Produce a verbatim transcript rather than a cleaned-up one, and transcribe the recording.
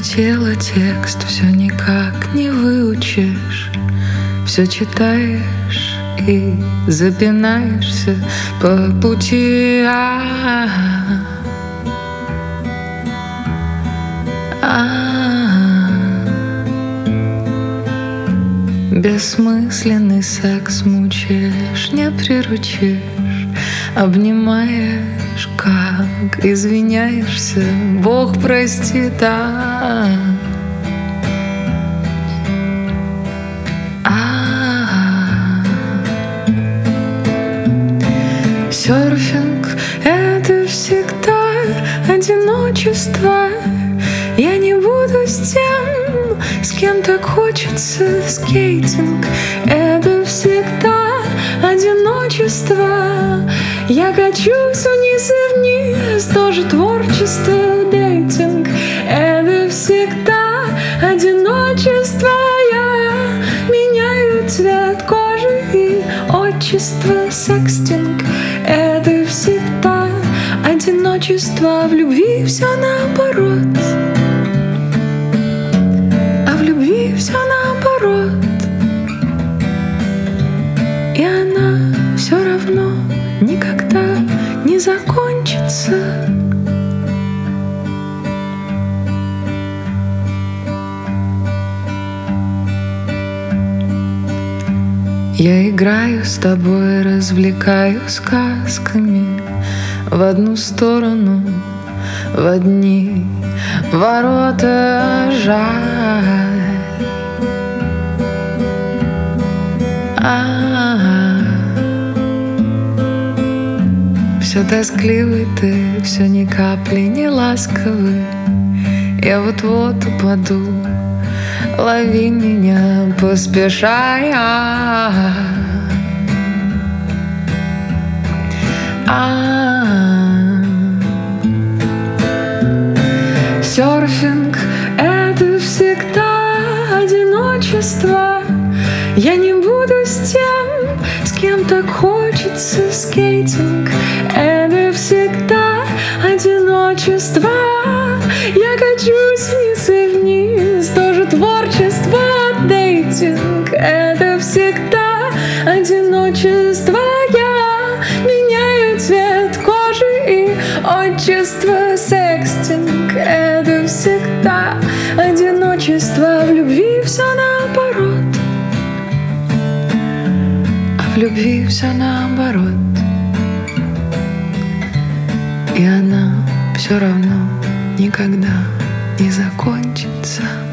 тело текст все никак не выучишь. Все читаешь и запинаешься по пути. А-а-а. Бессмысленный секс мучаешь, не приручишь. Обнимаешь, как извиняешься, Бог простит. А, а, серфинг — это всегда одиночество. Я не буду с тем, с кем так хочется. Скейтинг — это всегда одиночество. Я качусь вниз и вниз, тоже творчество. Дейтинг — это всегда одиночество. Я меняю цвет кожи и отчество. Секстинг — это всегда одиночество. В любви все наоборот. А в любви все наоборот. И она все равно никогда не закончится. Я играю с тобой, развлекаю сказками. В одну сторону, в одни ворота. Жаль. А-а-а. Все тоскливый ты, все ни капли не ласковый. Я вот-вот упаду, лови меня, поспешая. А-а-а. Серфинг — это всегда одиночество. Я не буду с тем, с кем так хочется. Скейтинг — это всегда одиночество. Я качусь вниз и вниз, тоже творчество. Дейтинг — это всегда одиночество. Я меняю цвет кожи и отчество. Секстинг — это всегда одиночество. В любви все наоборот. В любви все наоборот. И она все равно никогда не закончится.